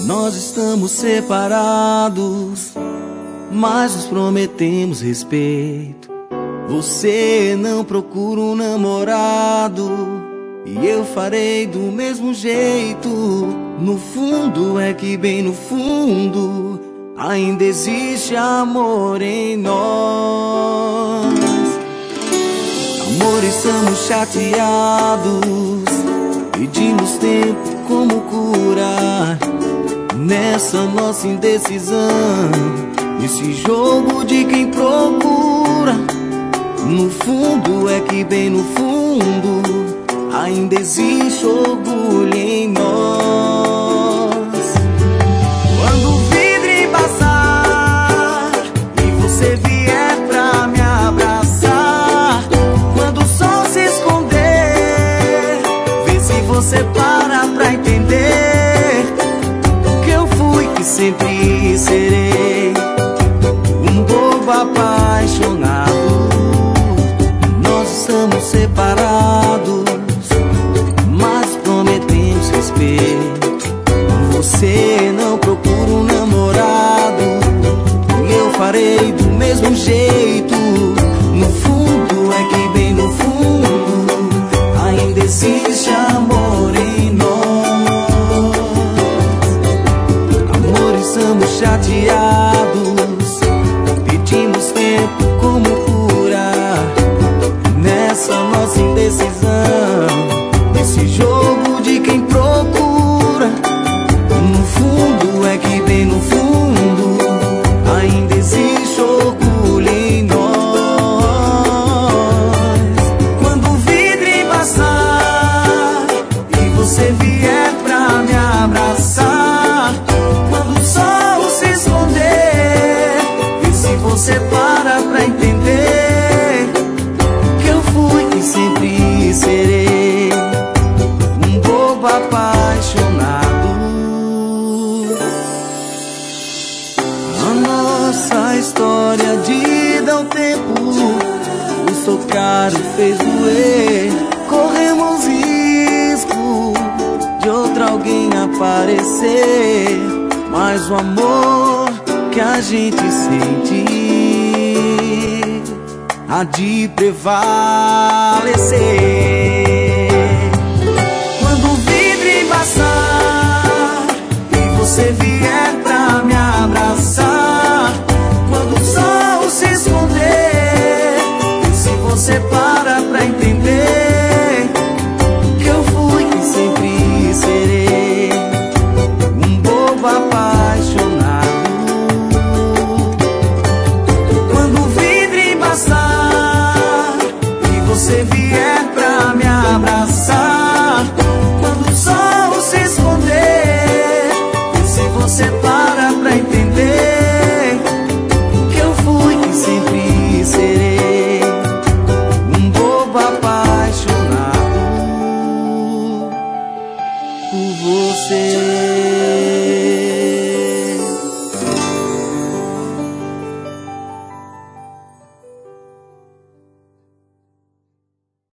Nós estamos separados, mas nos prometemos respeito. Você não procura um namorado e eu farei do mesmo jeito. No fundo é que bem no fundo ainda existe amor em nós. Amor, estamos chateados, pedimos tempo como curar nessa nossa indecisão, nesse jogo de quem procura. No fundo é que bem no fundo ainda existe orgulho em nós. Quando o vidro embaçar e você vier pra me abraçar, quando o sol se esconder, vê se você para pra entender que eu fui, que sempre serei um bobo apaixonado. Nós estamos separados, mas prometemos respeito. Você não procura um namorado e eu farei do mesmo jeito. No fundo é que bem no fundo ainda existe amor em nós. Amor, estamos chateados, pedimos tempo como curar nessa nossa indecisão, esse jogo de quem procura. No fundo é que bem no fundo ainda existe orgulho em nós. Quando o vidro embaçar e você vier pra me abraçar, quando o sol se esconder, e se você para pra entender que eu fui e sempre serei um bobo apaixonado. A nossa história de dar um tempo, o seu caro fez doer. Corremos risco de outro alguém aparecer, mas o amor que a gente sente há de prevalecer. Quando o vidro embaçar e você vier